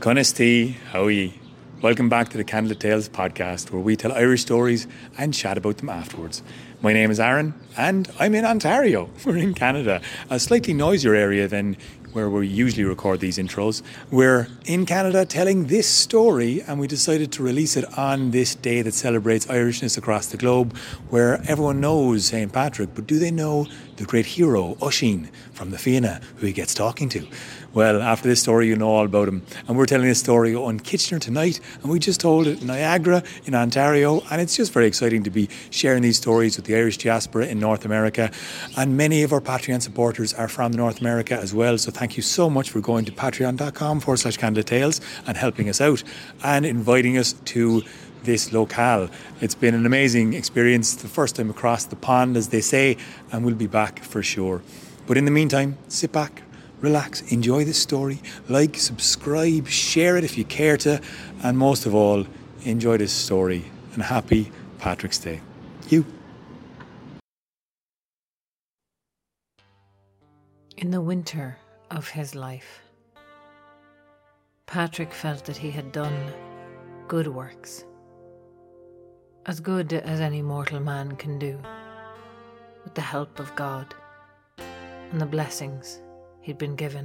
Conestee, how are ye? Welcome back to the Candlelit Tales podcast, where we tell Irish stories and chat about them afterwards. My name is Aaron, and I'm in Ontario. We're in Canada, a slightly noisier area than where we usually record these intros. We're in Canada telling this story, and we decided to release it on this day that celebrates Irishness across the globe, where everyone knows St. Patrick, but do they know the great hero, Oisín, from the Fianna, who he gets talking to? Well, after this story, you know all about him. And we're telling this story on Kitchener tonight, and we just told it in Niagara, in Ontario, and it's just very exciting to be sharing these stories with the Irish diaspora in North America. And many of our Patreon supporters are from North America as well, so thank you so much for going to patreon.com/Candlelit Tales and helping us out and inviting us to this locale. It's been an amazing experience, the first time across the pond, as they say, and we'll be back for sure. But in the meantime, sit back, relax, enjoy this story, like, subscribe, share it if you care to, and most of all, enjoy this story, and happy Patrick's Day. You. In the winter of his life, Patrick felt that he had done good works, as good as any mortal man can do, with the help of God and the blessings he'd been given.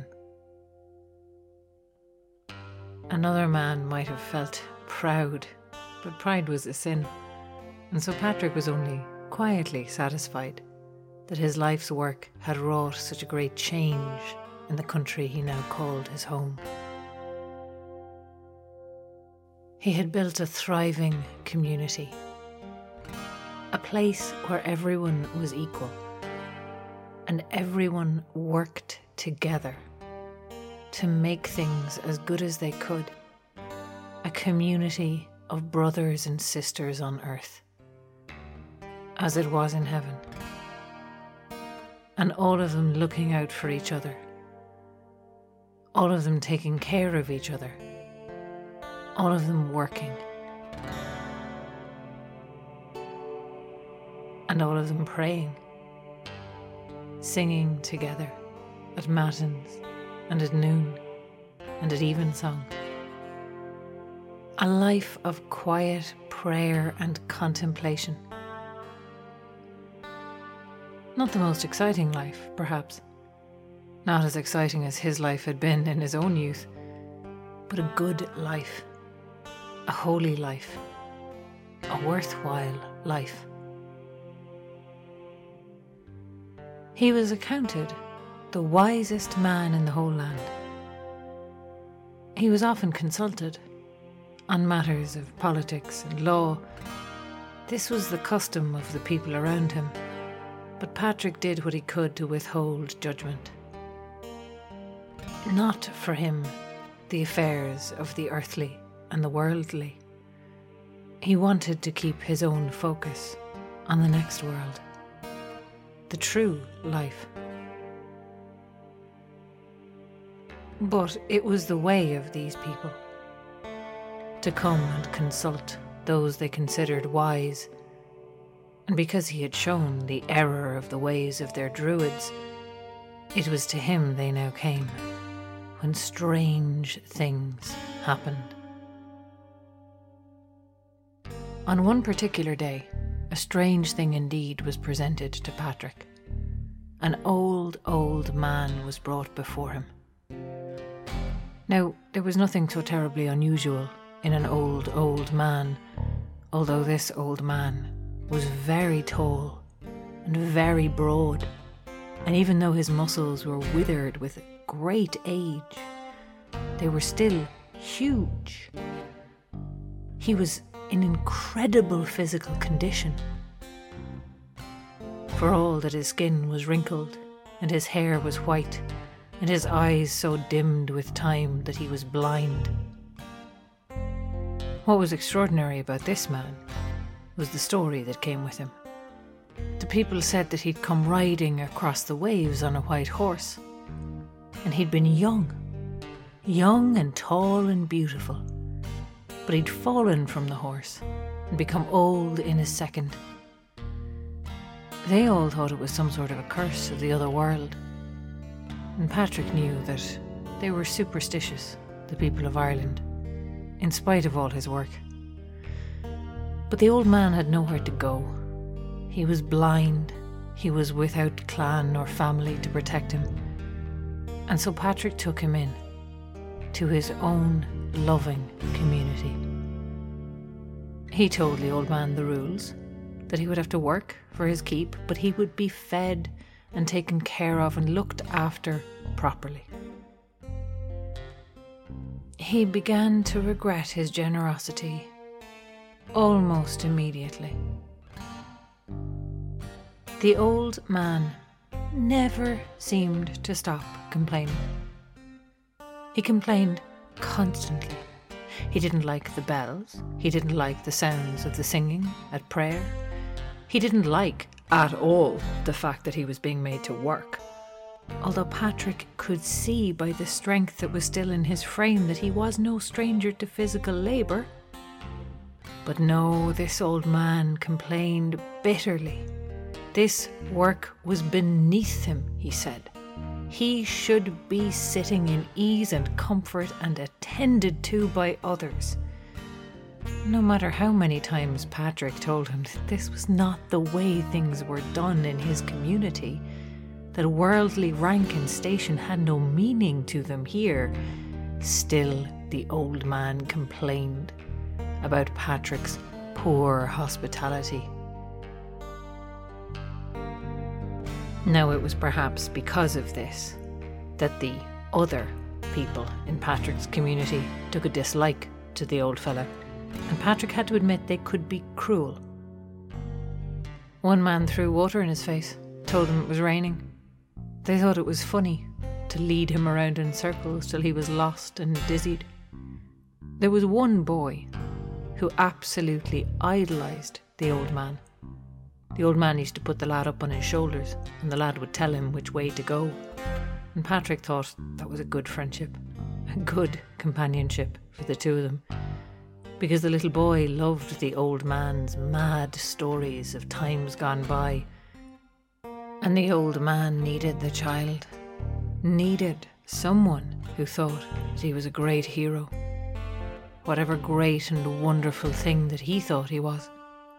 Another man might have felt proud, but pride was a sin, and so Patrick was only quietly satisfied that his life's work had wrought such a great change in the country he now called his home. He had built a thriving community, a place where everyone was equal and everyone worked together to make things as good as they could, a community of brothers and sisters on earth, as it was in heaven, and all of them looking out for each other, all of them taking care of each other, all of them working, and all of them praying, singing together at matins and at noon and at evensong. A life of quiet prayer and contemplation. Not the most exciting life, perhaps. Not as exciting as his life had been in his own youth, but a good life, a holy life, a worthwhile life. He was accounted the wisest man in the whole land. He was often consulted on matters of politics and law. This was the custom of the people around him, but Patrick did what he could to withhold judgment. Not for him the affairs of the earthly and the worldly. He wanted to keep his own focus on the next world, the true life. But it was the way of these people to come and consult those they considered wise, and because he had shown the error of the ways of their druids, it was to him they now came, when strange things happened. On one particular day, a strange thing indeed was presented to Patrick. An old man was brought before him. Now, there was nothing so terribly unusual in an old man, although this old man was very tall and very broad, and even though his muscles were withered with great age, they were still huge. He was in incredible physical condition, for all that his skin was wrinkled and his hair was white and his eyes so dimmed with time that he was blind. What was extraordinary about this man was the story that came with him. The people said that he'd come riding across the waves on a white horse, and he'd been young and tall and beautiful, but he'd fallen from the horse and become old in a second. They all thought it was some sort of a curse of the other world, and Patrick knew that they were superstitious the people of Ireland, in spite of all his work. But the old man had nowhere to go. He was blind, he was without clan or family to protect him, and so Patrick took him in to his own loving community. He told the old man the rules, that he would have to work for his keep, but he would be fed and taken care of and looked after properly. He began to regret his generosity almost immediately. The old man never seemed to stop complaining. He complained constantly. He didn't like the bells. He didn't like the sounds of the singing at prayer. He didn't like at all the fact that he was being made to work. Although Patrick could see by the strength that was still in his frame that he was no stranger to physical labour. But no, this old man complained bitterly. This work was beneath him, he said. He should be sitting in ease and comfort and attended to by others. No matter how many times Patrick told him that this was not the way things were done in his community, that worldly rank and station had no meaning to them here, still the old man complained about Patrick's poor hospitality. Now it was perhaps because of this that the other people in Patrick's community took a dislike to the old fella, and Patrick had to admit they could be cruel. One man threw water in his face, told him it was raining. They thought it was funny to lead him around in circles till he was lost and dizzied. There was one boy who absolutely idolised the old man. The old man used to put the lad up on his shoulders, and the lad would tell him which way to go. And Patrick thought that was a good friendship, a good companionship for the two of them, because the little boy loved the old man's mad stories of times gone by. And the old man needed the child, needed someone who thought that he was a great hero, whatever great and wonderful thing that he thought he was.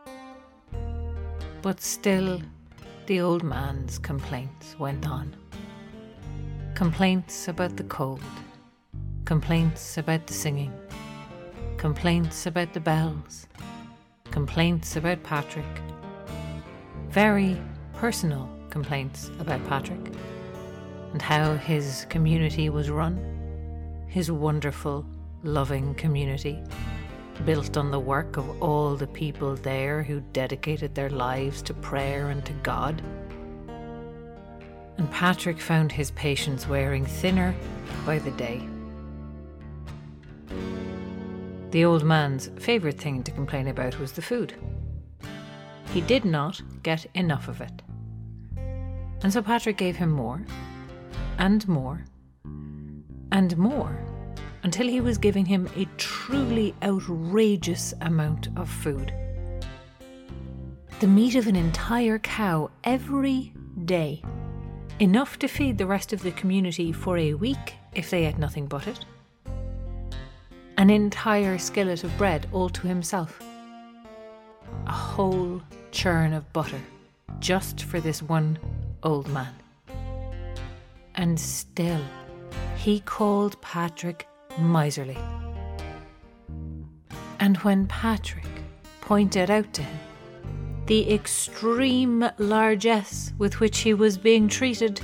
But still, the old man's complaints went on. Complaints about the cold, complaints about the singing, complaints about the bells, complaints about Patrick. Very personal complaints about Patrick and how his community was run, his wonderful, loving community, built on the work of all the people there who dedicated their lives to prayer and to God. And Patrick found his patience wearing thinner by the day. The old man's favourite thing to complain about was the food. He did not get enough of it. And so Patrick gave him more, and more, and more, until he was giving him a truly outrageous amount of food. The meat of an entire cow every day, enough to feed the rest of the community for a week if they ate nothing but it. An entire skillet of bread all to himself. A whole churn of butter just for this one old man. And still, he called Patrick miserly. And when Patrick pointed out to him the extreme largesse with which he was being treated,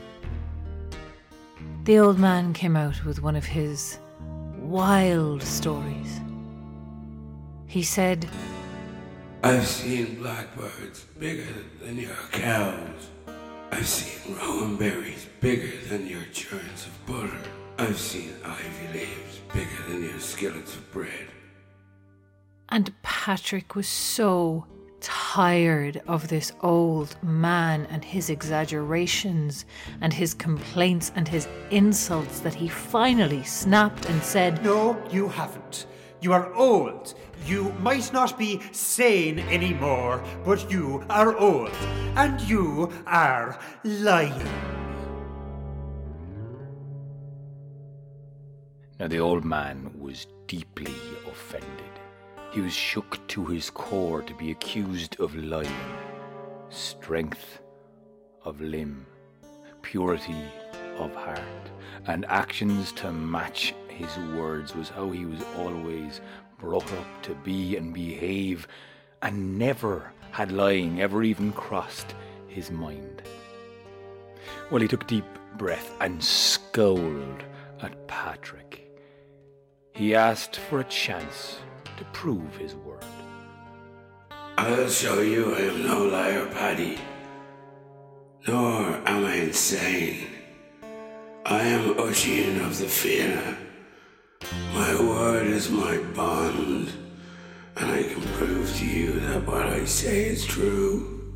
the old man came out with one of his wild stories. He said, "I've seen blackbirds bigger than your cows. I've seen rowan berries bigger than your churns of butter. I've seen ivy leaves bigger than your skillets of bread." And Patrick was so tired of this old man and his exaggerations and his complaints and his insults that he finally snapped and said, "No, you haven't. You are old. You might not be sane anymore, but you are old. And you are lying." Now the old man was deeply offended. He was shook to his core to be accused of lying. Strength of limb, purity of heart, and actions to match his words was how he was always brought up to be and behave, and never had lying ever even crossed his mind. Well, he took deep breath and scowled at Patrick. He asked for a chance to prove his word. I'll show you I am no liar, Paddy. Nor am I insane. I am Oisin of the Fianna. My word is my bond, and I can prove to you that what I say is true.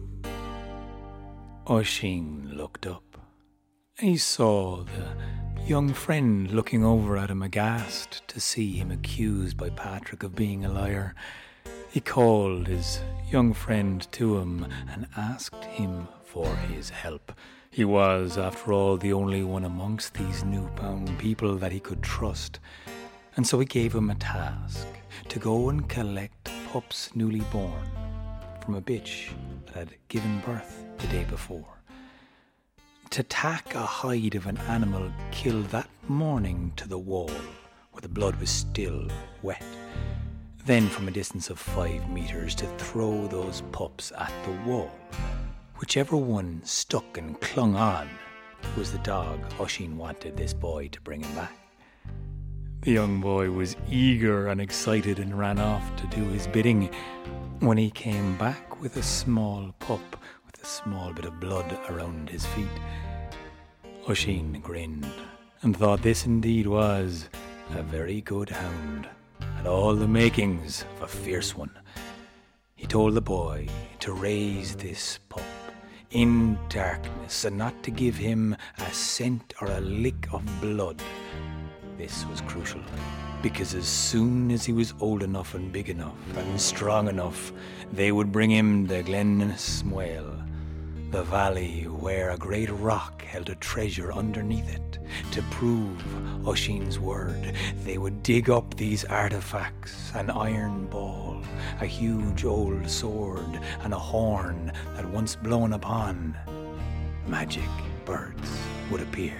Oisin looked up. He saw the young friend looking over at him aghast to see him accused by Patrick of being a liar. He called his young friend to him and asked him for his help. He was, after all, the only one amongst these newfound people that he could trust. And so he gave him a task to go and collect pups newly born from a bitch that had given birth the day before. To tack a hide of an animal killed that morning to the wall where the blood was still wet. Then from a distance of 5 meters to throw those pups at the wall. Whichever one stuck and clung on was the dog Oisin wanted this boy to bring him back. The young boy was eager and excited and ran off to do his bidding. When he came back with a small pup with a small bit of blood around his feet, Oisin grinned and thought this indeed was a very good hound, had all the makings of a fierce one. He told the boy to raise this pup in darkness and not to give him a scent or a lick of blood. This was crucial, because as soon as he was old enough and big enough and strong enough, they would bring him to Glen Smuel, the valley where a great rock held a treasure underneath it. To prove Oisin's word, they would dig up these artifacts: an iron ball, a huge old sword, and a horn that, once blown upon, magic birds would appear.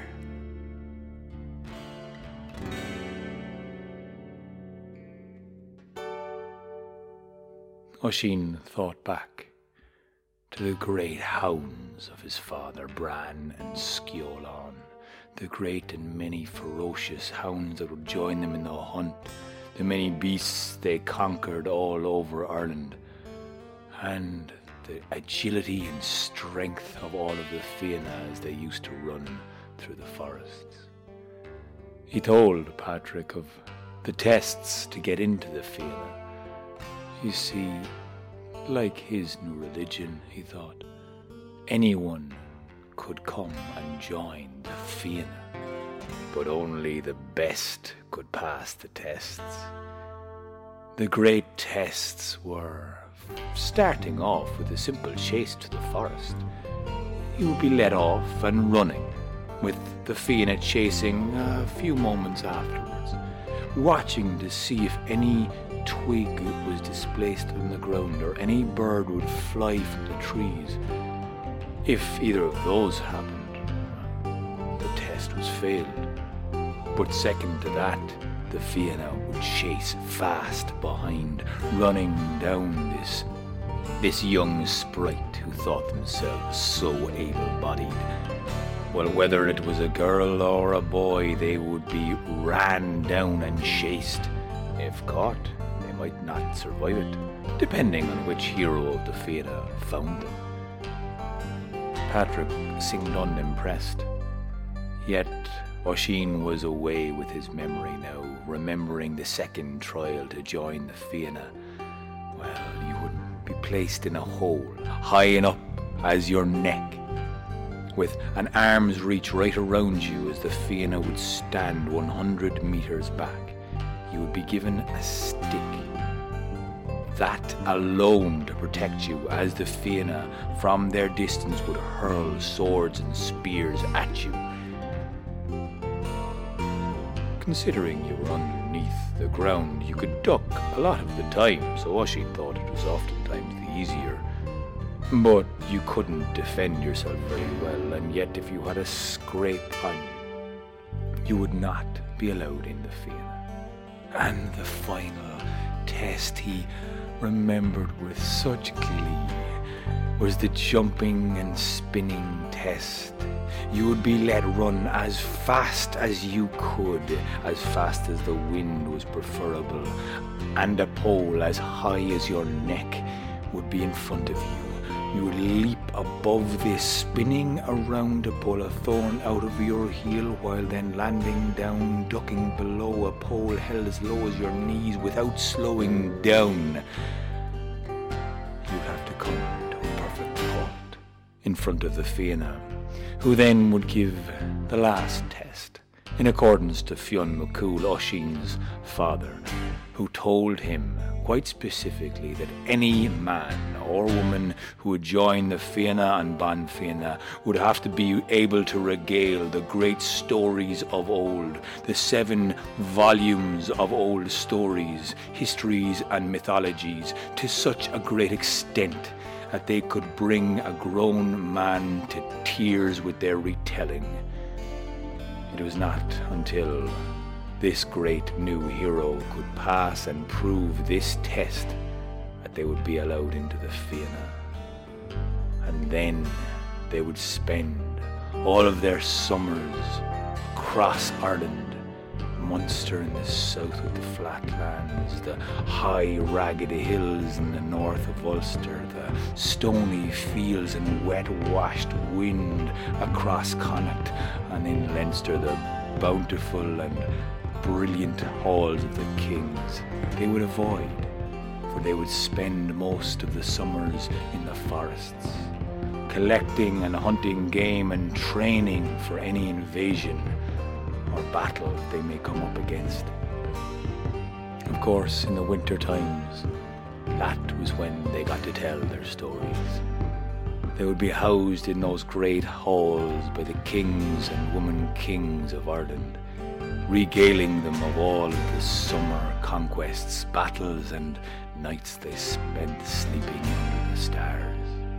Oisin thought back to the great hounds of his father Bran and Skiolan, the great and many ferocious hounds that would join them in the hunt, the many beasts they conquered all over Ireland, and the agility and strength of all of the Fianna as they used to run through the forests. He told Patrick of the tests to get into the Fianna. You see, like his new religion, he thought, anyone could come and join the Fianna, but only the best could pass the tests. The great tests were starting off with a simple chase to the forest. You would be let off and running, with the Fianna chasing a few moments afterwards, watching to see if any twig was displaced on the ground or any bird would fly from the trees. If either of those happened, the test was failed. But second to that, the Fianna would chase fast behind, running down this young sprite who thought themselves so able-bodied. Well, whether it was a girl or a boy, they would be ran down and chased. If caught, they might not survive it, depending on which hero of the Fianna found them. Patrick seemed unimpressed. Yet Oisin was away with his memory now, remembering the second trial to join the Fianna. Well, you would be placed in a hole, high enough as your neck, with an arm's reach right around you as the Fianna would stand 100 meters back. You would be given a stick. That alone to protect you as the Fianna from their distance would hurl swords and spears at you. considering you were underneath the ground, you could duck a lot of the time, so Oisín thought it was oftentimes the easier. But you couldn't defend yourself very well, and yet if you had a scrape on you, you would not be allowed in the Fianna. And the final test he remembered with such glee was the jumping and spinning test. You would be let run as fast as you could, as fast as the wind was preferable, and a pole as high as your neck would be in front of you. You would leap above this, spinning around to pull a thorn out of your heel, while then landing down, ducking below a pole held as low as your knees without slowing down. You'd have to come to a perfect halt in front of the Fianna, who then would give the last test, in accordance to Fionn McCool, Oisín's father, who told him quite specifically that any man or woman who would join the Fianna and Ban Fianna would have to be able to regale the great stories of old, the 7 volumes of old stories, histories and mythologies, to such a great extent that they could bring a grown man to tears with their retelling. It was not until this great new hero could pass and prove this test that they would be allowed into the Fianna. And then they would spend all of their summers across Ireland, Munster in the south with the flatlands, the high ragged hills in the north of Ulster, the stony fields and wet washed wind across Connacht, and in Leinster the bountiful and brilliant halls of the kings. They would avoid, for they would spend most of the summers in the forests, collecting and hunting game and training for any invasion or battle they may come up against. Of course, in the winter times, that was when they got to tell their stories. They would be housed in those great halls by the kings and women kings of Ireland, regaling them of all of the summer conquests, battles, and nights they spent sleeping under the stars.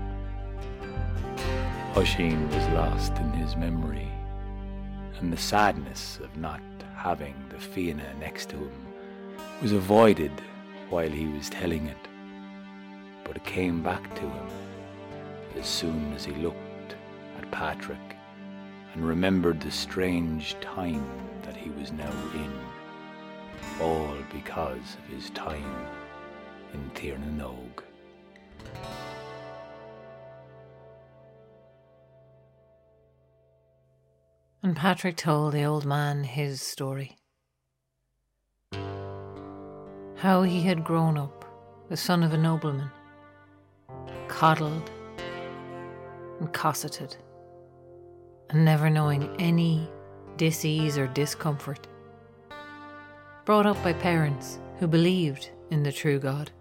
Oisín was lost in his memory, and the sadness of not having the Fianna next to him was avoided while he was telling it, but it came back to him as soon as he looked at Patrick and remembered the strange time that he was now in, all because of his time in Tir na Nog. And Patrick told the old man his story. How he had grown up, the son of a nobleman, coddled and cosseted, and never knowing any dis-ease or discomfort. Brought up by parents who believed in the true God.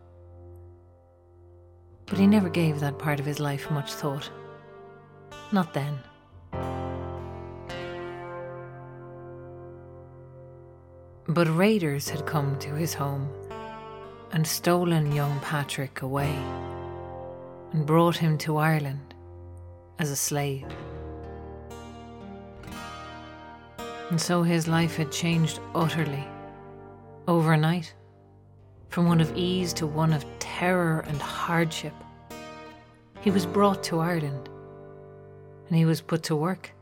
But he never gave that part of his life much thought. Not then. But raiders had come to his home and stolen young Patrick away and brought him to Ireland as a slave. And so his life had changed utterly, overnight, from one of ease to one of terror and hardship. He was brought to Ireland, and he was put to work.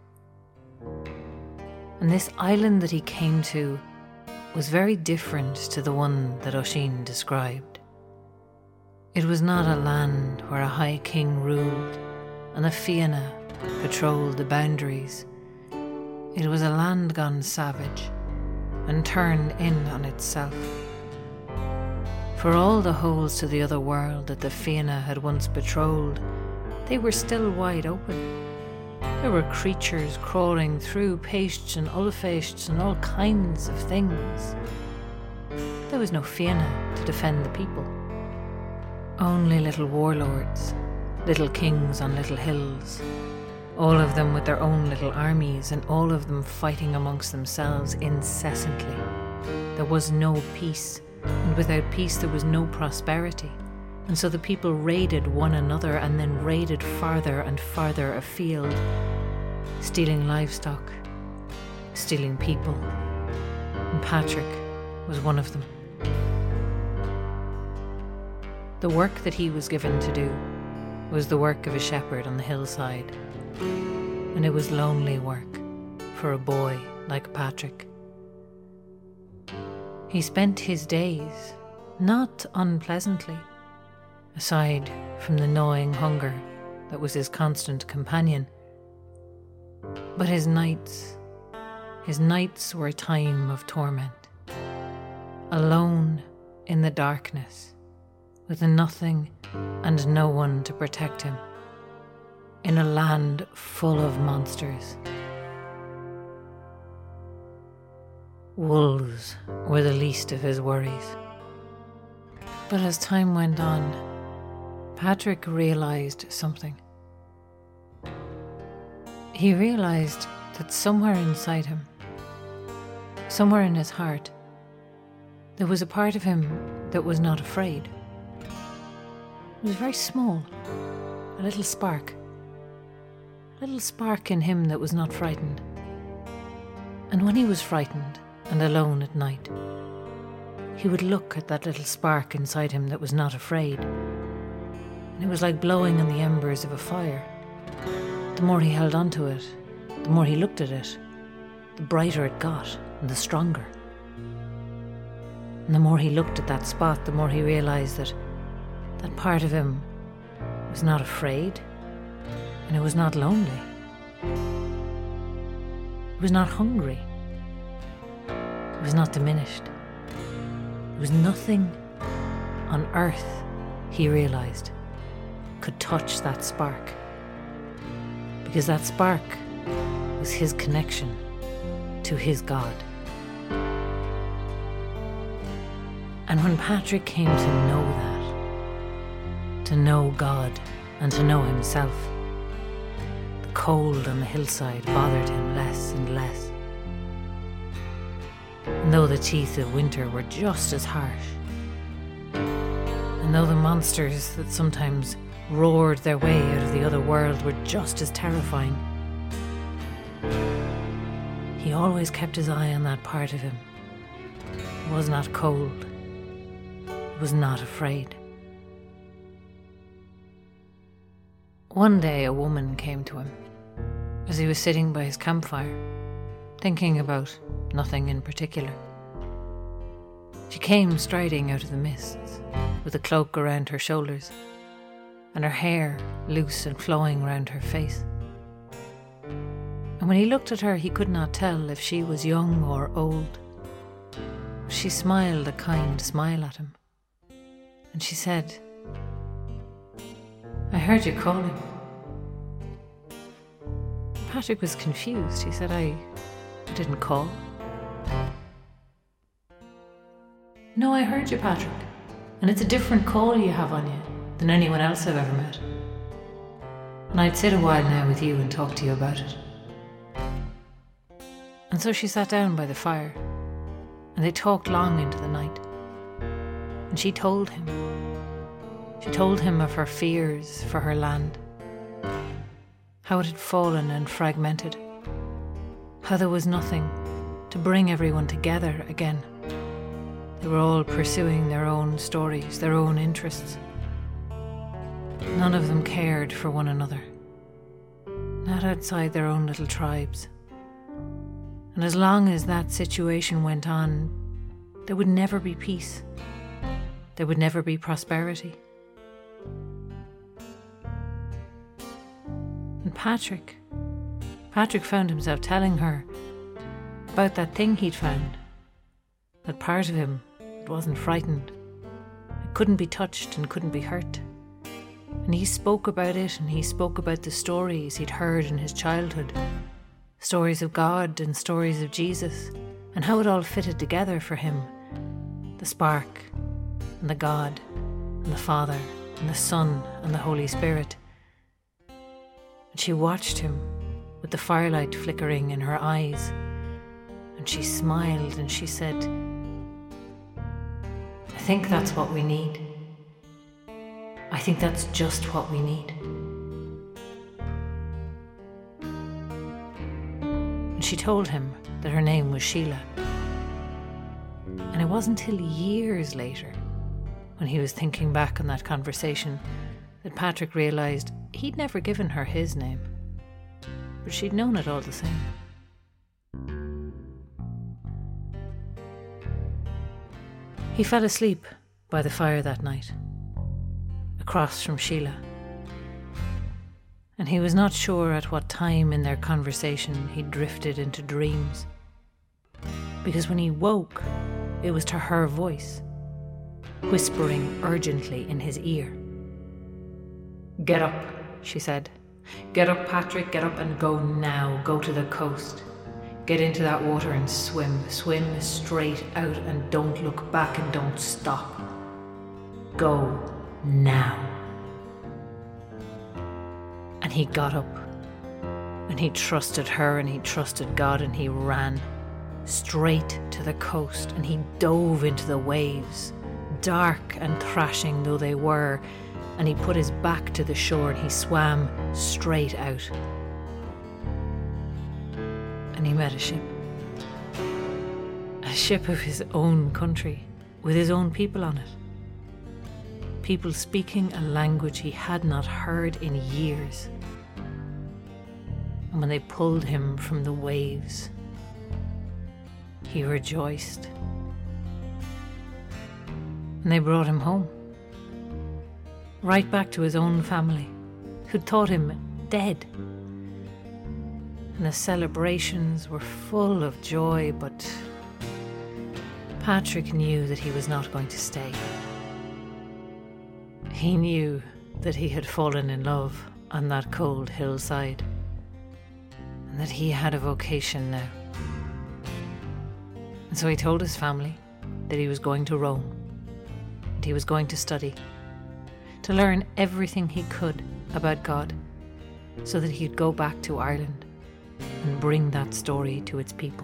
And this island that he came to was very different to the one that Oisín described. It was not a land where a high king ruled and the Fianna patrolled the boundaries. It was a land gone savage and turned in on itself. For all the holes to the other world that the Fianna had once patrolled, they were still wide open. There were creatures crawling through paistes and ulfeistes and all kinds of things. There was no Fianna to defend the people. Only little warlords, little kings on little hills, all of them with their own little armies and all of them fighting amongst themselves incessantly. There was no peace, and without peace there was no prosperity. And so the people raided one another and then raided farther and farther afield, stealing livestock, stealing people. And Patrick was one of them. The work that he was given to do was the work of a shepherd on the hillside, and it was lonely work for a boy like Patrick. He spent his days not unpleasantly, aside from the gnawing hunger that was his constant companion, but his nights were a time of torment, alone in the darkness, with nothing and no one to protect him, in a land full of monsters. Wolves were the least of his worries. But as time went on, Patrick realised something. He realised that somewhere inside him, somewhere in his heart, there was a part of him that was not afraid. It was very small, a little spark in him that was not frightened. And when he was frightened and alone at night, he would look at that little spark inside him that was not afraid, and it was like blowing on the embers of a fire. The more he held onto it, the more he looked at it, the brighter it got and the stronger. And the more he looked at that spot, the more he realised that that part of him was not afraid, and it was not lonely. It was not hungry. It was not diminished. There was nothing on earth, he realised, could touch that spark, because that spark was his connection to his God. And when Patrick came to know that, to know God and to know himself, the cold on the hillside bothered him less and less. And though the teeth of winter were just as harsh, and though the monsters that sometimes roared their way out of the other world were just as terrifying, he always kept his eye on that part of him. It was not cold. It was not afraid. One day a woman came to him as he was sitting by his campfire, thinking about nothing in particular. She came striding out of the mists, with a cloak around her shoulders, and her hair loose and flowing round her face. And when he looked at her, he could not tell if she was young or old. She smiled a kind smile at him, and she said, "I heard you calling." Patrick was confused. He said, I didn't call. "No, I heard you, Patrick, and it's a different call you have on you than anyone else I've ever met. And I'd sit a while now with you and talk to you about it." And so she sat down by the fire, and they talked long into the night. And she told him of her fears for her land, how it had fallen and fragmented, how there was nothing to bring everyone together again. They were all pursuing their own stories, their own interests. None of them cared for one another, not outside their own little tribes. And as long as that situation went on, there would never be peace. There would never be prosperity. And Patrick found himself telling her about that thing he'd found, that part of him that wasn't frightened, it couldn't be touched and couldn't be hurt. And he spoke about it, and he spoke about the stories he'd heard in his childhood, stories of God and stories of Jesus, and how it all fitted together for him, the spark and the God and the Father and the Son and the Holy Spirit. And She watched him with the firelight flickering in her eyes, and she smiled and she said, "I think that's what we need. I think that's just what we need." And she told him that her name was Sheila. And it wasn't till years later, when he was thinking back on that conversation, that Patrick realised he'd never given her his name, but she'd known it all the same. He fell asleep by the fire that night, across from Sheila. And he was not sure at what time in their conversation he drifted into dreams, because when he woke, it was to her voice, whispering urgently in his ear. "Get up," she said. "Get up, Patrick, get up and go now. Go to the coast. Get into that water and swim. Swim straight out and don't look back and don't stop. Go now." And he got up, and he trusted her and he trusted God, and he ran straight to the coast, and he dove into the waves, dark and thrashing though they were, and he put his back to the shore and he swam straight out. And he met a ship of his own country, with his own people on it. People speaking a language he had not heard in years. And when they pulled him from the waves, he rejoiced. And they brought him home, right back to his own family, who'd thought him dead. And the celebrations were full of joy, but Patrick knew that he was not going to stay. He knew that he had fallen in love on that cold hillside, and that he had a vocation now. And so he told his family that he was going to Rome, and he was going to study, to learn everything he could about God, so that he'd go back to Ireland and bring that story to its people.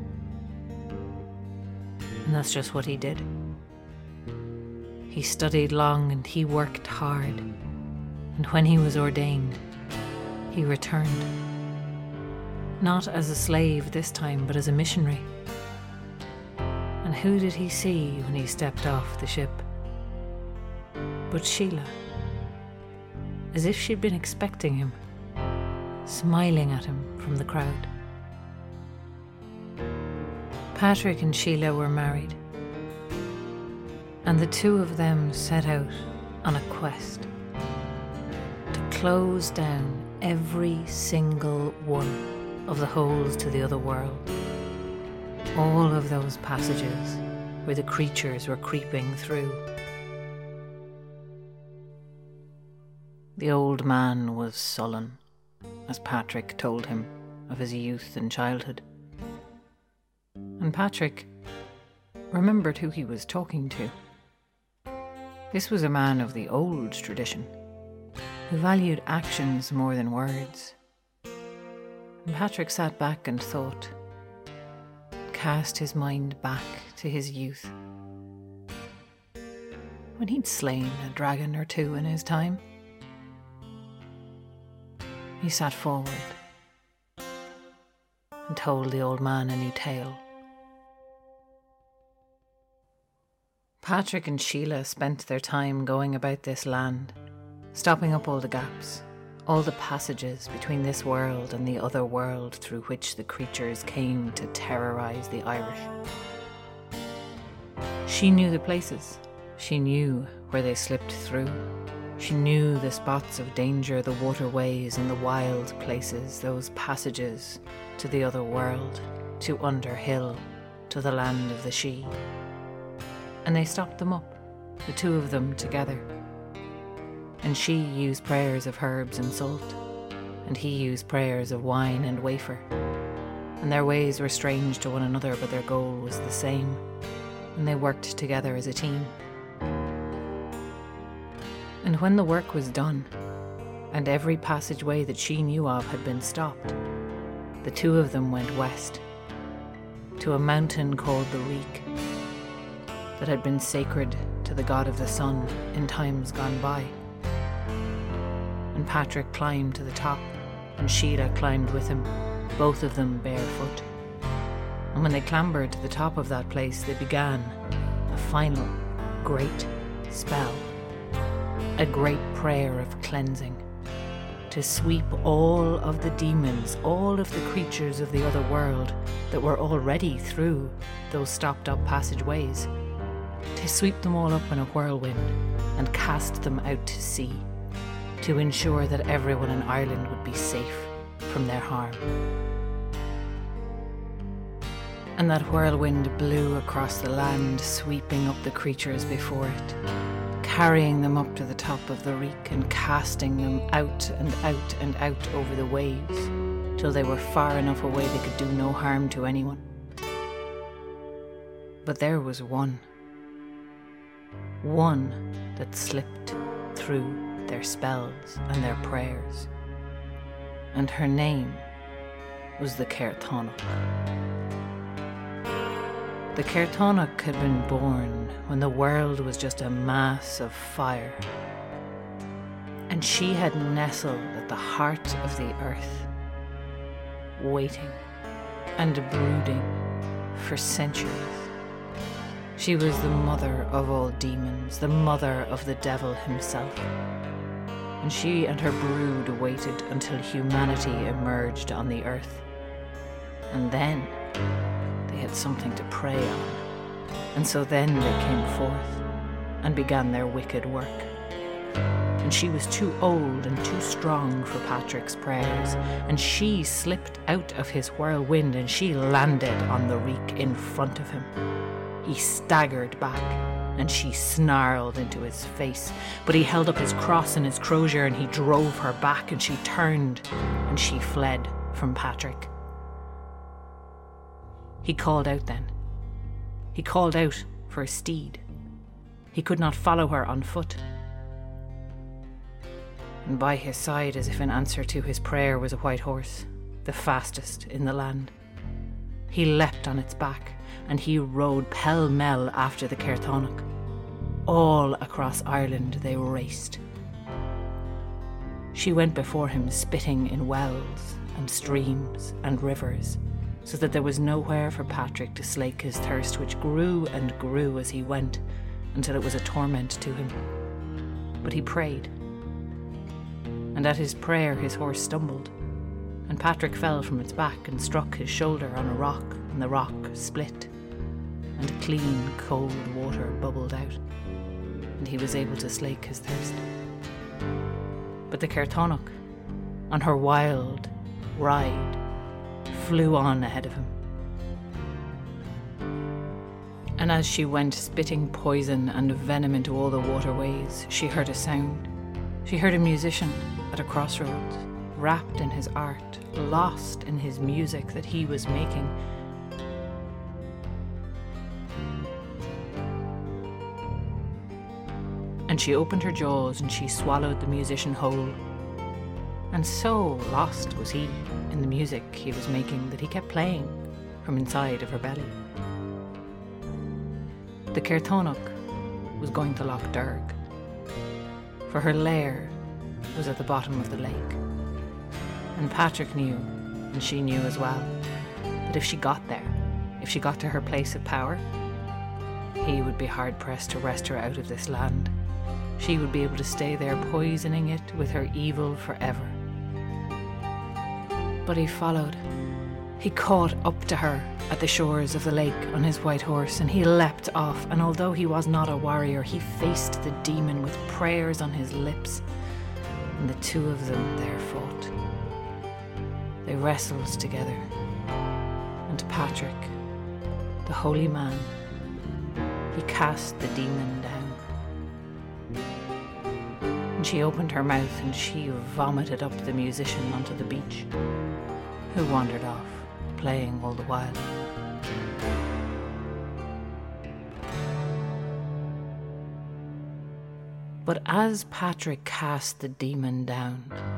And that's just what he did. He studied long and he worked hard, and when he was ordained, he returned. Not as a slave this time, but as a missionary. And who did he see when he stepped off the ship? But Sheila, as if she'd been expecting him, smiling at him from the crowd. Patrick and Sheila were married, and the two of them set out on a quest to close down every single one of the holes to the other world. All of those passages where the creatures were creeping through. The old man was sullen, as Patrick told him of his youth and childhood. And Patrick remembered who he was talking to. This was a man of the old tradition, who valued actions more than words. And Patrick sat back and thought, cast his mind back to his youth, when he'd slain a dragon or two in his time. He sat forward and told the old man a new tale. Patrick and Sheila spent their time going about this land, stopping up all the gaps, all the passages between this world and the other world through which the creatures came to terrorise the Irish. She knew the places. She knew where they slipped through. She knew the spots of danger, the waterways and the wild places, those passages to the other world, to Underhill, to the land of the Sidhe. And they stopped them up, the two of them together. And she used prayers of herbs and salt, and he used prayers of wine and wafer. And their ways were strange to one another, but their goal was the same, and they worked together as a team. And when the work was done, and every passageway that she knew of had been stopped. The two of them went west, to a mountain called the Reek, that had been sacred to the god of the sun in times gone by. And Patrick climbed to the top, and Sheila climbed with him, both of them barefoot. And when they clambered to the top of that place, they began a final, great spell, a great prayer of cleansing, to sweep all of the demons, all of the creatures of the other world that were already through those stopped-up passageways, to sweep them all up in a whirlwind and cast them out to sea, to ensure that everyone in Ireland would be safe from their harm. And that whirlwind blew across the land, sweeping up the creatures before it, carrying them up to the top of the Reek and casting them out and out and out over the waves, till they were far enough away they could do no harm to anyone. But there was one that slipped through their spells and their prayers, and her name was the Caertonach. The Caertonach had been born when the world was just a mass of fire, and she had nestled at the heart of the earth, waiting and brooding for centuries. She was the mother of all demons, the mother of the devil himself, and she and her brood waited until humanity emerged on the earth, and then they had something to prey on. And so then they came forth and began their wicked work. And she was too old and too strong for Patrick's prayers, and she slipped out of his whirlwind and she landed on the Reek in front of him. He staggered back and she snarled into his face, but he held up his cross and his crozier and he drove her back, and she turned and she fled from Patrick. He called out then. He called out for a steed. He could not follow her on foot. And by his side, as if in answer to his prayer, was a white horse, the fastest in the land. He leapt on its back, and he rode pell-mell after the Caertonach. All across Ireland they raced. She went before him, spitting in wells and streams and rivers, so that there was nowhere for Patrick to slake his thirst, which grew and grew as he went, until it was a torment to him. But he prayed, and at his prayer his horse stumbled, and Patrick fell from its back and struck his shoulder on a rock, and the rock split, and clean, cold water bubbled out, and he was able to slake his thirst. But the Caertonach, on her wild ride, flew on ahead of him. And as she went spitting poison and venom into all the waterways, she heard a sound. She heard a musician at a crossroads, wrapped in his art, lost in his music that he was making. And she opened her jaws and she swallowed the musician whole. And so lost was he in the music he was making that he kept playing from inside of her belly. The Caertonach was going to Loch Derg, for her lair was at the bottom of the lake. And Patrick knew, and she knew as well, that if she got there, if she got to her place of power, he would be hard-pressed to wrest her out of this land. She would be able to stay there, poisoning it with her evil forever. But he followed. He caught up to her at the shores of the lake on his white horse, and he leapt off, and although he was not a warrior, he faced the demon with prayers on his lips, and the two of them there fought. They wrestled together, and Patrick, the holy man, he cast the demon down. And she opened her mouth and she vomited up the musician onto the beach, who wandered off, playing all the while. But as Patrick cast the demon down,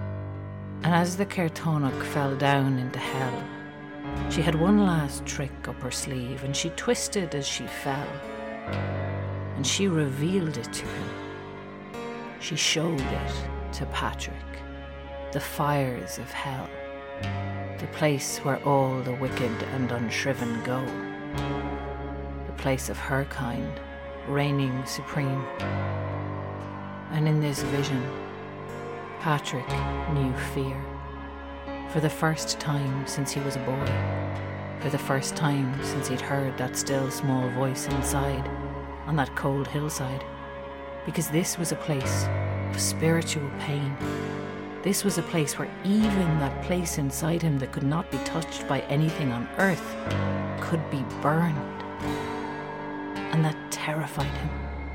And as the Cairtonach fell down into hell, she had one last trick up her sleeve, and she twisted as she fell, and she revealed it to him. She showed it to Patrick, the fires of hell, the place where all the wicked and unshriven go, the place of her kind, reigning supreme. And in this vision, Patrick knew fear. For the first time since he was a boy, for the first time since he'd heard that still small voice inside, on that cold hillside, because this was a place of spiritual pain. This was a place where even that place inside him that could not be touched by anything on earth could be burned, and that terrified him.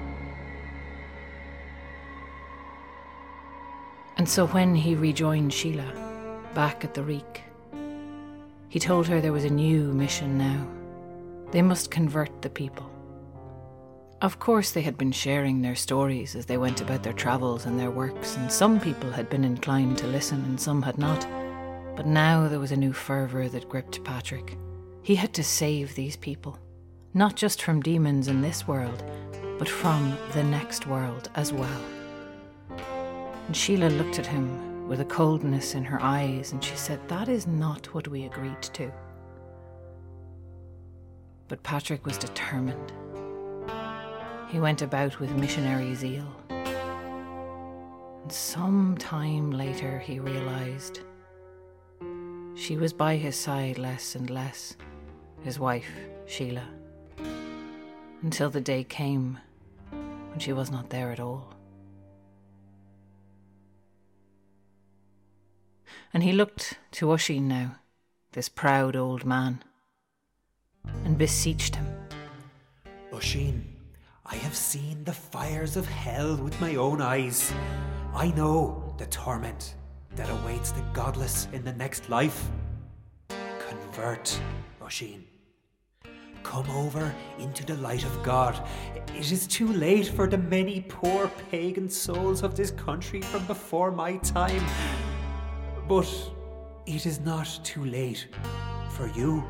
And so when he rejoined Sheila back at the Reek, he told her there was a new mission now. They must convert the people. Of course they had been sharing their stories as they went about their travels and their works, and some people had been inclined to listen and some had not. But now there was a new fervour that gripped Patrick. He had to save these people, not just from demons in this world, but from the next world as well. And Sheila looked at him with a coldness in her eyes, and she said, "That is not what we agreed to." But Patrick was determined. He went about with missionary zeal. And some time later he realised she was by his side less and less, his wife, Sheila, until the day came when she was not there at all. And he looked to Oisín now, this proud old man, and beseeched him. Oisín, I have seen the fires of hell with my own eyes. I know the torment that awaits the godless in the next life. Convert, Oisín. Come over into the light of God. It is too late for the many poor pagan souls of this country from before my time. But it is not too late for you.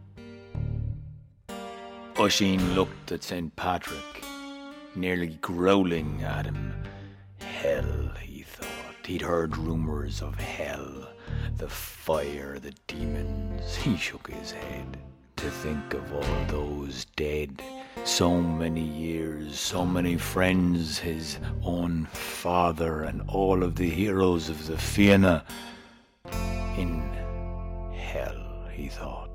Oisín looked at St. Patrick, nearly growling at him. Hell, he thought. He'd heard rumours of hell, the fire, the demons. He shook his head. To think of all those dead, so many years, so many friends, his own father and all of the heroes of the Fianna. In hell, he thought.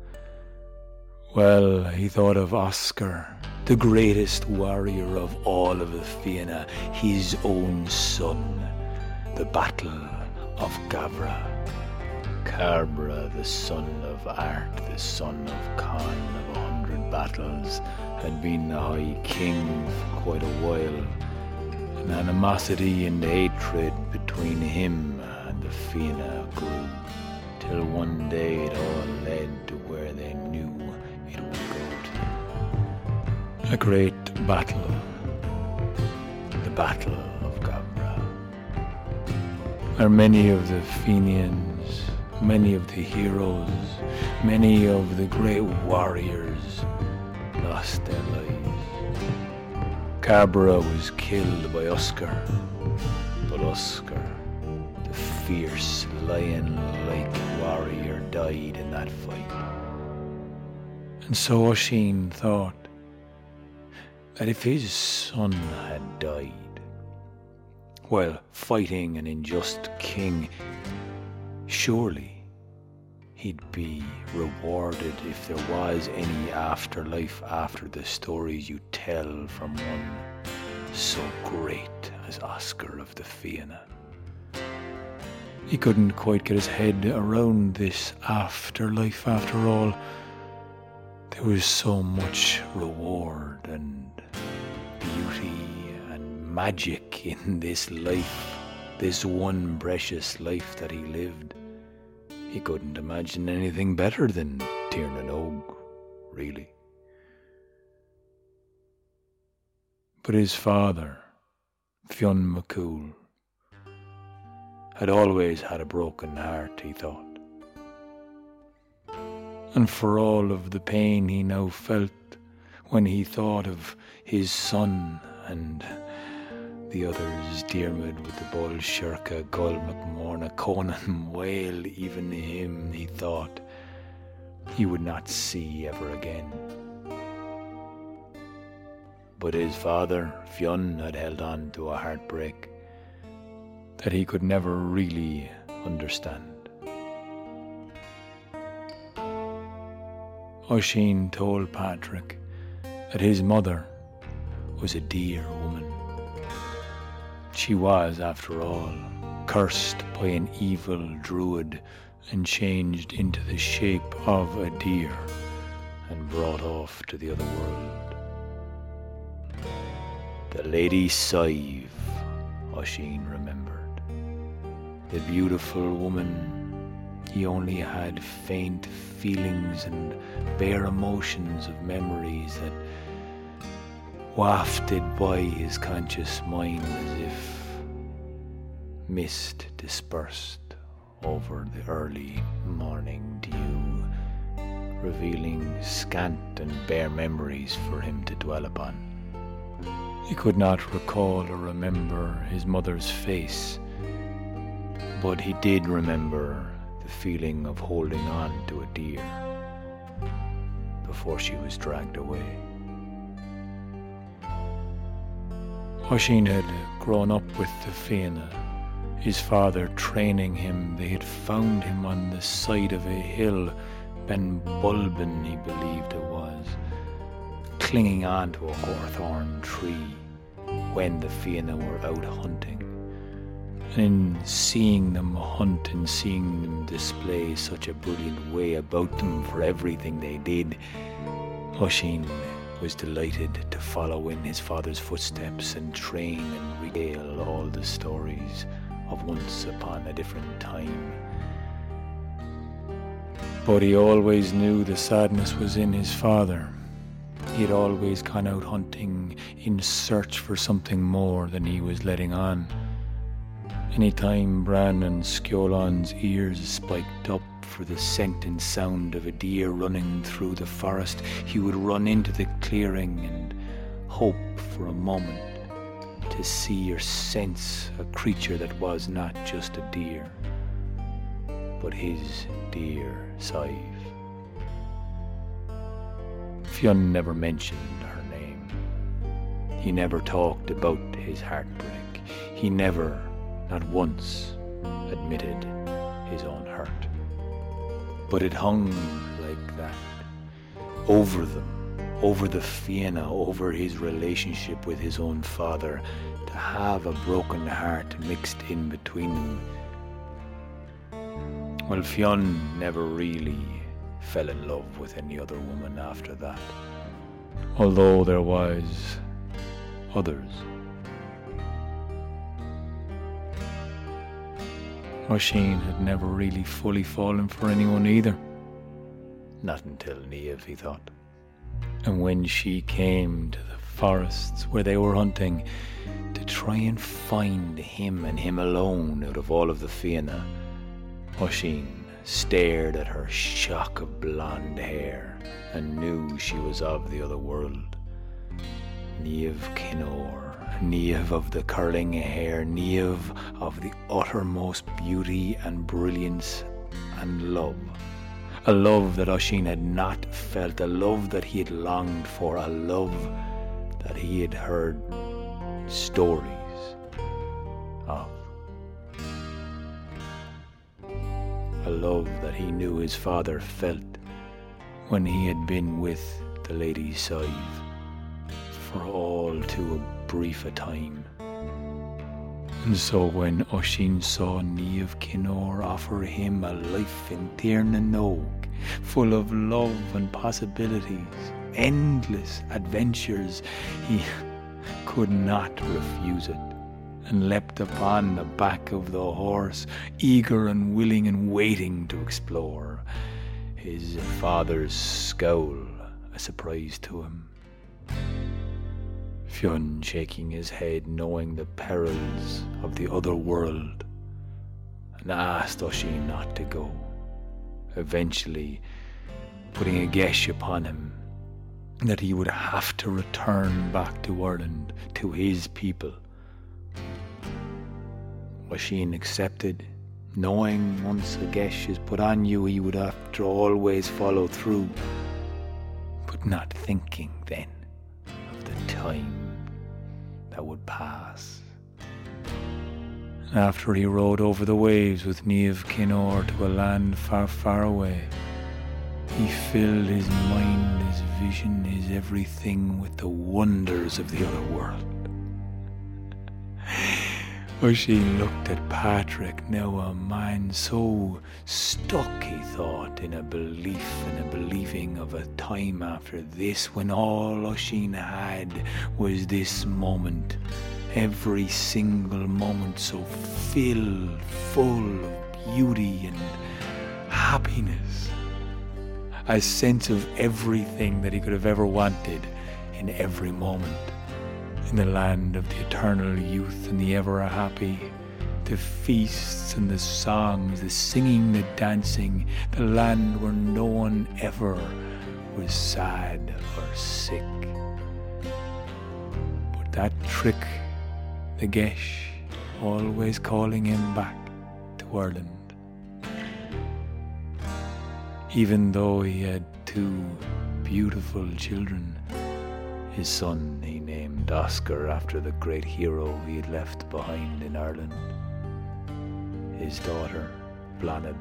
Well, he thought of Oscar, the greatest warrior of all of the Fianna, his own son, the Battle of Gavra. Carbra, the son of Art, the son of Conn of 100 battles, had been the High King for quite a while. An animosity and hatred between him and the Fianna grew, till one day it all led to where they knew it would go to. A great battle. The Battle of Gavra. Where many of the Fenians, many of the heroes, many of the great warriors lost their lives. Carbra was killed by Oscar, but Oscar, the fierce lion-like warrior, died in that fight. And so Oisín thought that if his son had died while fighting an unjust king, surely he'd be rewarded if there was any afterlife after the stories you tell from one so great as Oscar of the Fianna. He couldn't quite get his head around this afterlife after all. There was so much reward and beauty and magic in this life, this one precious life that he lived. He couldn't imagine anything better than Tír na nÓg, really. But his father, Fionn McCool, had always had a broken heart, he thought. And for all of the pain he now felt when he thought of his son and the others, Diarmid with the Bull, Shirka, Gull, McMorna, Conan, Whale, even him, he thought he would not see ever again. But his father, Fionn, had held on to a heartbreak that he could never really understand. Oisin told Patrick that his mother was a dear woman. She was, after all, cursed by an evil druid and changed into the shape of a deer and brought off to the other world. The Lady Sive, Oisin remembered. The beautiful woman he only had faint feelings and bare emotions of memories that wafted by his conscious mind as if mist dispersed over the early morning dew, revealing scant and bare memories for him to dwell upon. He could not recall or remember his mother's face, but he did remember the feeling of holding on to a deer before she was dragged away. Oisin had grown up with the Fianna, his father training him. They had found him on the side of a hill, Ben Bulbin he believed it was, clinging on to a hawthorn tree when the Fianna were out hunting. And in seeing them hunt and seeing them display such a brilliant way about them for everything they did, Oisin was delighted to follow in his father's footsteps and train and regale all the stories of once upon a different time. But he always knew the sadness was in his father. He had always gone out hunting in search for something more than he was letting on. Any time Bran and Skjold's ears spiked up for the scent and sound of a deer running through the forest, he would run into the clearing and hope for a moment to see or sense a creature that was not just a deer, but his dear Sive. Fionn never mentioned her name. He never talked about his heartbreak. He never, not once, admitted his own hurt. But it hung like that, over them, over the Fianna, over his relationship with his own father, to have a broken heart mixed in between them. Well, Fionn never really fell in love with any other woman after that, although there was others. Oisin had never really fully fallen for anyone either. Not until Niamh, he thought. And when she came to the forests where they were hunting to try and find him and him alone out of all of the Fianna, Oisin stared at her shock of blonde hair and knew she was of the other world. Niamh Kinor. Niamh of the curling hair, Niamh of the uttermost beauty and brilliance and love. A love that Oisin had not felt, a love that he had longed for, a love that he had heard stories of. A love that he knew his father felt when he had been with the Lady Sive for all too brief a time. And so when Oisin saw Niamh Kinor offer him a life in Tir na Nog, full of love and possibilities, endless adventures, he could not refuse it, and leapt upon the back of the horse, eager and willing and waiting to explore. His father's scowl a surprise to him. Fionn shaking his head, knowing the perils of the other world, and asked Oisin not to go, eventually putting a geis upon him that he would have to return back to Ireland, to his people. Oisin accepted, knowing once a geis is put on you, he would have to always follow through, but not thinking then of the time that would pass. After he rode over the waves with Niamh Kinor to a land far, far away, he filled his mind, his vision, his everything with the wonders of the other world. Oisin looked at Patrick, now a man so stuck, he thought, in a belief and a believing of a time after this when all Oisin had was this moment. Every single moment so filled, full of beauty and happiness. A sense of everything that he could have ever wanted in every moment. In the land of the eternal youth and the ever happy, the feasts and the songs, the singing, the dancing, the land where no one ever was sad or sick. But that trick, the geis, always calling him back to Ireland. Even though he had 2 beautiful children, his son he named Oscar after the great hero he had left behind in Ireland, his daughter Blanid.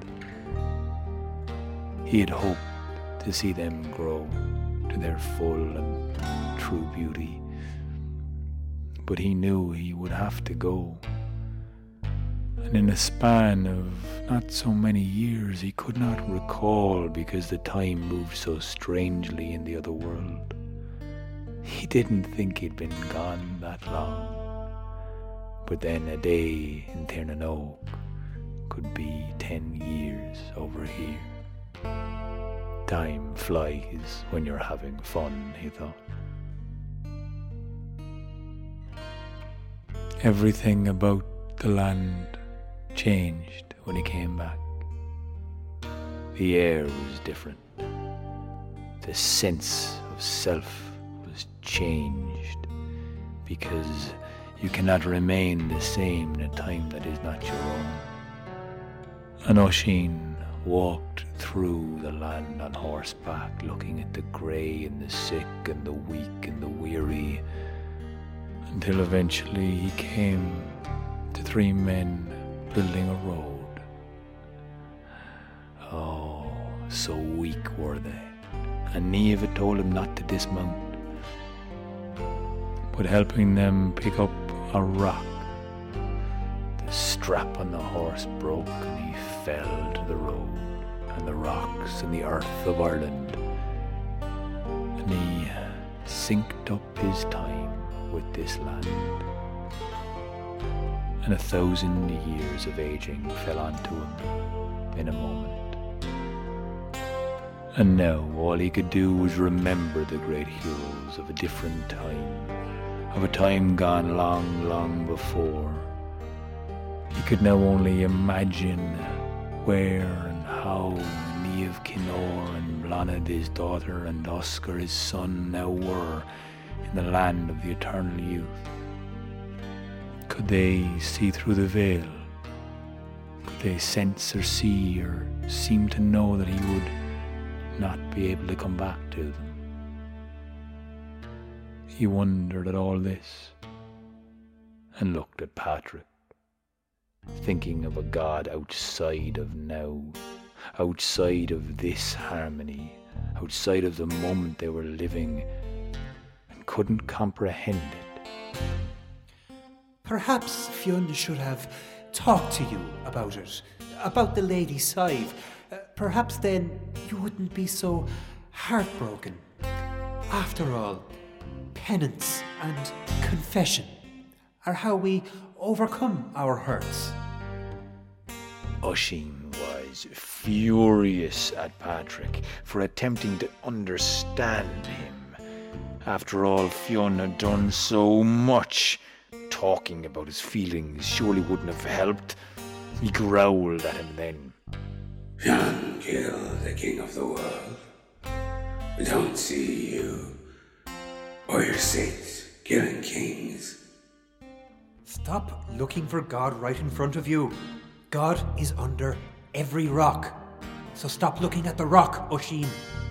He had hoped to see them grow to their full and true beauty, but he knew he would have to go. And in a span of not so many years, he could not recall because the time moved so strangely in the other world. He didn't think he'd been gone that long. But then a day in Tirnanoke could be 10 years over here. Time flies when you're having fun, he thought. Everything about the land changed when he came back. The air was different. The sense of self was changed, because you cannot remain the same in a time that is not your own. And Oisin walked through the land on horseback, looking at the grey and the sick and the weak and the weary, until eventually he came to 3 men building a road. Oh, so weak were they, and Niamh had told him not to dismount, but helping them pick up a rock. The strap on the horse broke and he fell to the road and the rocks and the earth of Ireland, and he synced up his time with this land. And 1,000 years of aging fell onto him in a moment. And now all he could do was remember the great heroes of a different time, of a time gone long, long before. He could now only imagine where and how Niamh Kinor and Blanid his daughter and Oscar his son now were in the land of the eternal youth. Could they see through the veil? Could they sense or see or seem to know that he would not be able to come back to them? He wondered at all this and looked at Patrick, thinking of a God outside of now, outside of this harmony, outside of the moment they were living, and couldn't comprehend it. Perhaps Fionn should have talked to you about it, about the Lady Scythe. Perhaps then you wouldn't be so heartbroken. After all, penance and confession are how we overcome our hurts. Oisin was furious at Patrick for attempting to understand him. After all, Fionn had done so much. Talking about his feelings surely wouldn't have helped. He growled at him then. John Gill, the king of the world. I don't see you or your saints killing kings. Stop looking for God right in front of you. God is under every rock. So stop looking at the rock, Oisín.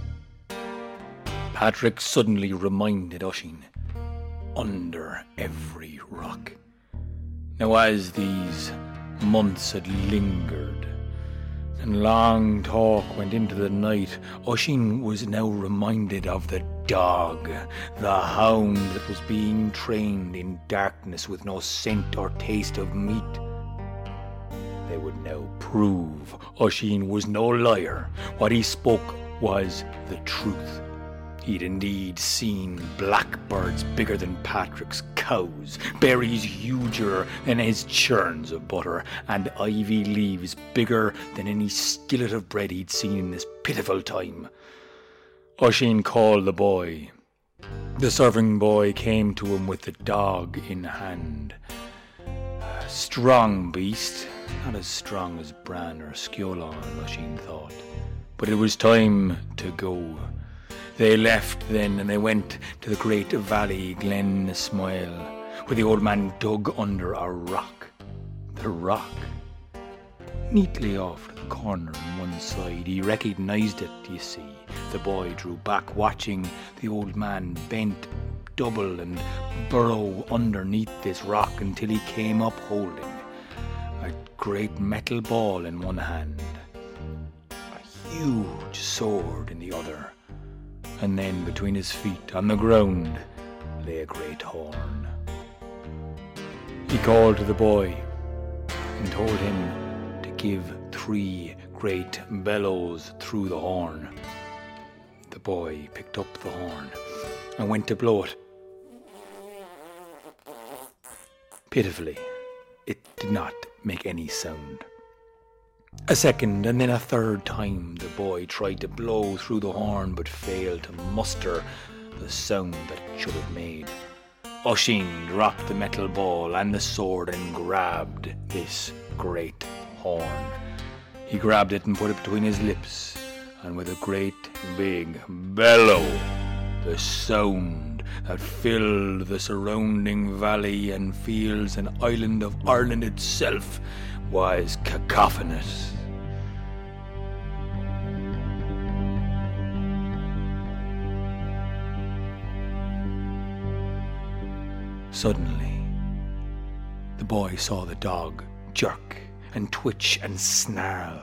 Patrick suddenly reminded Oisín, under every rock. Now as these months had lingered, and long talk went into the night, Oisín was now reminded of the dog, the hound that was being trained in darkness with no scent or taste of meat. They would now prove Oisín was no liar. What he spoke was the truth. He'd indeed seen blackbirds bigger than Patrick's cows, berries huger than his churns of butter, and ivy leaves bigger than any skillet of bread he'd seen in this pitiful time. Oisín called the boy. The serving boy came to him with the dog in hand. A strong beast, not as strong as Bran or Skiolan, Oisín thought, but it was time to go. They left then, and they went to the great valley Glen Ismael, where the old man dug under a rock. The rock. Neatly off to the corner on one side, he recognised it, you see. The boy drew back, watching the old man bent double and burrow underneath this rock until he came up holding a great metal ball in one hand, a huge sword in the other, and then between his feet on the ground lay a great horn. He called to the boy and told him to give 3 great bellows through the horn. The boy picked up the horn and went to blow it. Pitifully, it did not make any sound. A second and then a third time the boy tried to blow through the horn but failed to muster the sound that it should have made. Oisín dropped the metal ball and the sword and grabbed this great horn. He grabbed it and put it between his lips, and with a great big bellow, the sound that filled the surrounding valley and fields and island of Ireland itself was cacophonous. Suddenly, the boy saw the dog jerk and twitch and snarl.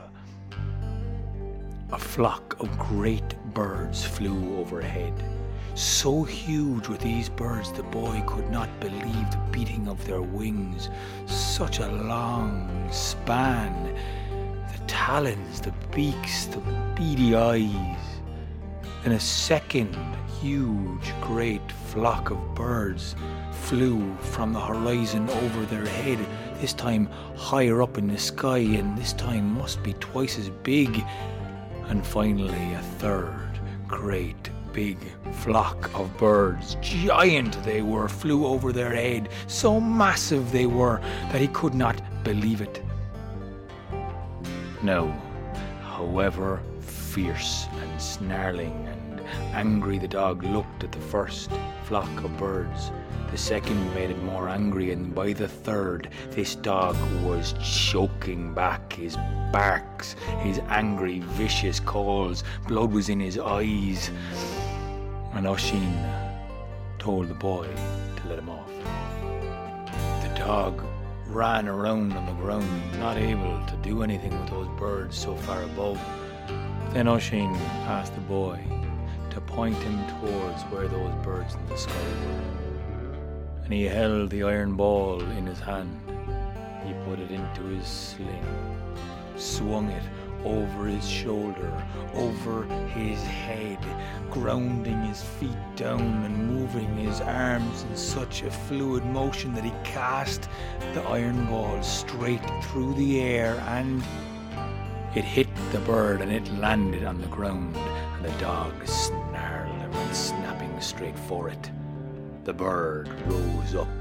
A flock of great birds flew overhead. So huge were these birds the boy could not believe the beating of their wings. Such a long span, the talons, the beaks, the beady eyes. In a second, huge, great flock of birds flew from the horizon over their head, this time higher up in the sky, and this time must be twice as big. And finally a third great big flock of birds, giant they were, flew over their head. So massive they were that he could not believe it. Now, however fierce and snarling and angry the dog looked at the first flock of birds, the second made it more angry, and by the third this dog was choking back his barks, his angry, vicious calls. Blood was in his eyes, and Oisín told the boy to let him off. The dog ran around on the ground, not able to do anything with those birds so far above. Then Oisín asked the boy to point him towards where those birds in the sky were, and he held the iron ball in his hand. He put it into his sling, swung it over his shoulder, over his head, grounding his feet down and moving his arms in such a fluid motion that he cast the iron ball straight through the air, and it hit the bird and it landed on the ground, and the dog snarled and went snapping straight for it. The bird rose up,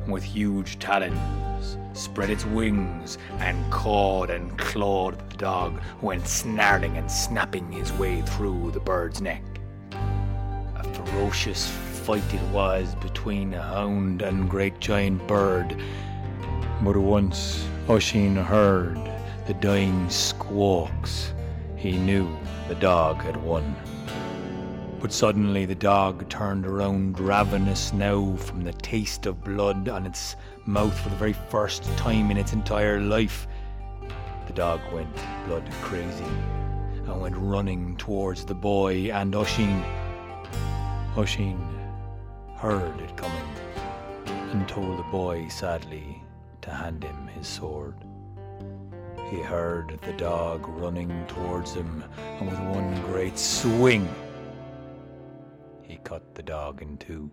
and with huge talons spread its wings and cawed and clawed at the dog, who went snarling and snapping his way through the bird's neck. A ferocious fight it was between a hound and great giant bird, but once Oisin heard the dying squawks, he knew the dog had won. But suddenly the dog turned around, ravenous now from the taste of blood on its mouth for the very first time in its entire life. The dog went blood crazy and went running towards the boy and Oisin. Oisin heard it coming and told the boy sadly to hand him his sword. He heard the dog running towards him, and with one great swing, he cut the dog in two.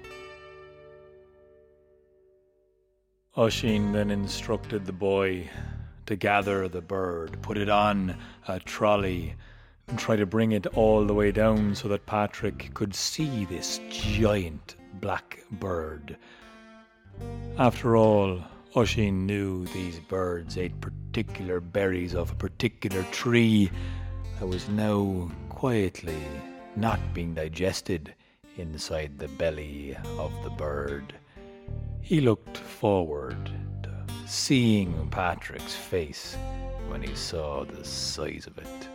Oisin then instructed the boy to gather the bird, put it on a trolley, and try to bring it all the way down so that Patrick could see this giant black bird. After all, Oisin knew these birds ate particular berries off a particular tree that was now quietly not being digested inside the belly of the bird. He looked forward to seeing Patrick's face when he saw the size of it.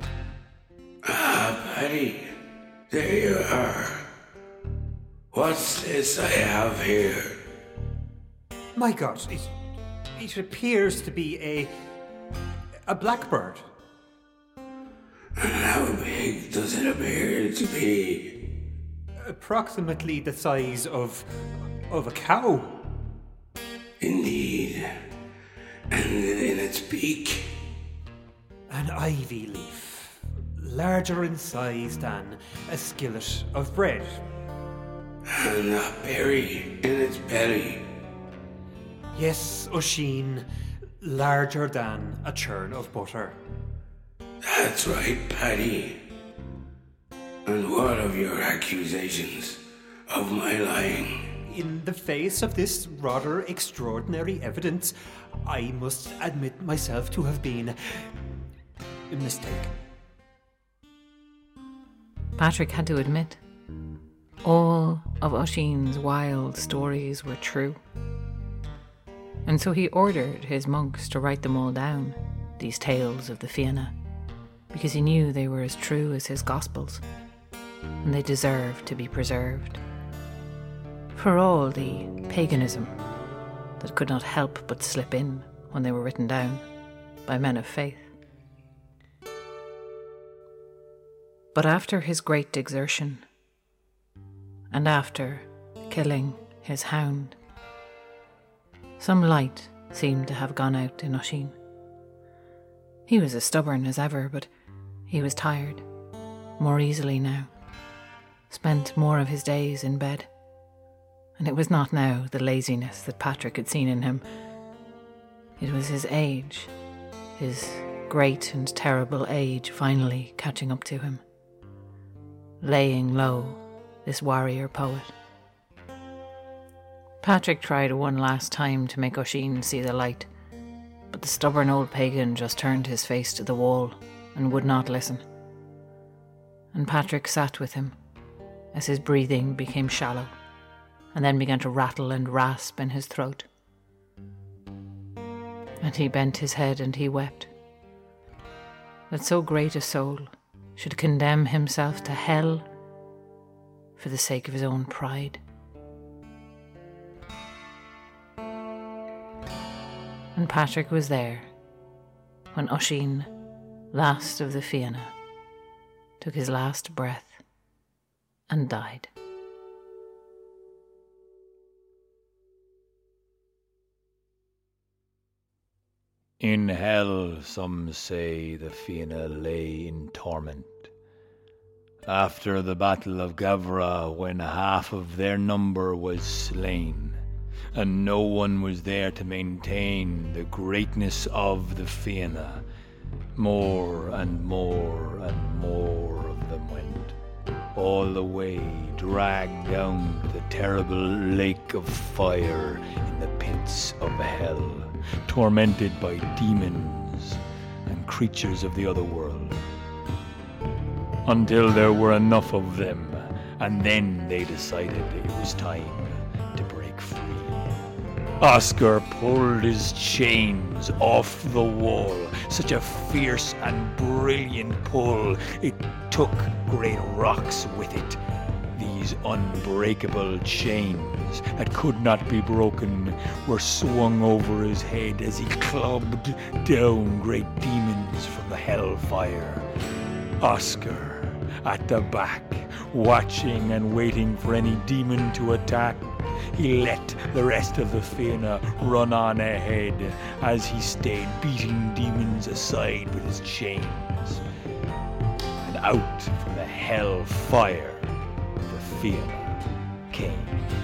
Ah, Paddy, there you are. What's this I have here? My God, it appears to be a blackbird. And how big does it appear to be? Approximately the size of a cow. Indeed. And in its beak? An ivy leaf, larger in size than a skillet of bread. And a berry in its belly? Yes, Oisin, larger than a churn of butter. That's right, Paddy. And what of your accusations of my lying? In the face of this rather extraordinary evidence, I must admit myself to have been mistaken. Patrick had to admit all of Oisin's wild stories were true. And so he ordered his monks to write them all down, these tales of the Fianna, because he knew they were as true as his Gospels, and they deserved to be preserved. For all the paganism that could not help but slip in when they were written down by men of faith. But after his great exertion, and after killing his hound, some light seemed to have gone out in Oisin. He was as stubborn as ever, but he was tired, more easily now, spent more of his days in bed. And it was not now the laziness that Patrick had seen in him. It was his age, his great and terrible age finally catching up to him, laying low this warrior poet. Patrick tried one last time to make Oisin see the light, but the stubborn old pagan just turned his face to the wall and would not listen. And Patrick sat with him as his breathing became shallow and then began to rattle and rasp in his throat. And he bent his head and he wept that so great a soul should condemn himself to hell for the sake of his own pride. And Patrick was there when Oisin, last of the Fianna, took his last breath and died. In hell, some say, the Fianna lay in torment. After the Battle of Gavra, when half of their number was slain, and no one was there to maintain the greatness of the Fianna, more and more and more of them went. all the way dragged down to the terrible lake of fire in the pits of hell, tormented by demons and creatures of the other world, until there were enough of them, and then they decided it was time to break free. Oscar pulled his chains off the wall, such a fierce and brilliant pull, it took great rocks with it. These unbreakable chains that could not be broken were swung over his head as he clubbed down great demons from the hellfire. Oscar, at the back, watching and waiting for any demon to attack, he let the rest of the Fianna run on ahead as he stayed beating demons aside with his chains. And out from the hell fire, the Fianna came.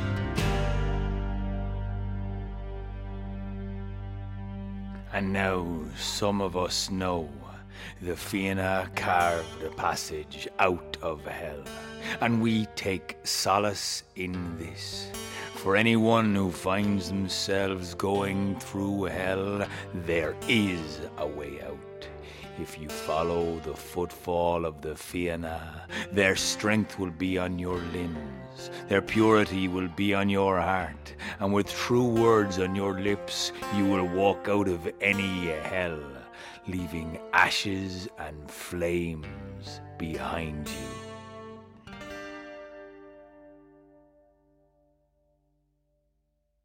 And now some of us know the Fianna carved a passage out of hell, and we take solace in this. For anyone who finds themselves going through hell, there is a way out. If you follow the footfall of the Fianna, their strength will be on your limbs, their purity will be on your heart, and with true words on your lips, you will walk out of any hell, leaving ashes and flames behind you.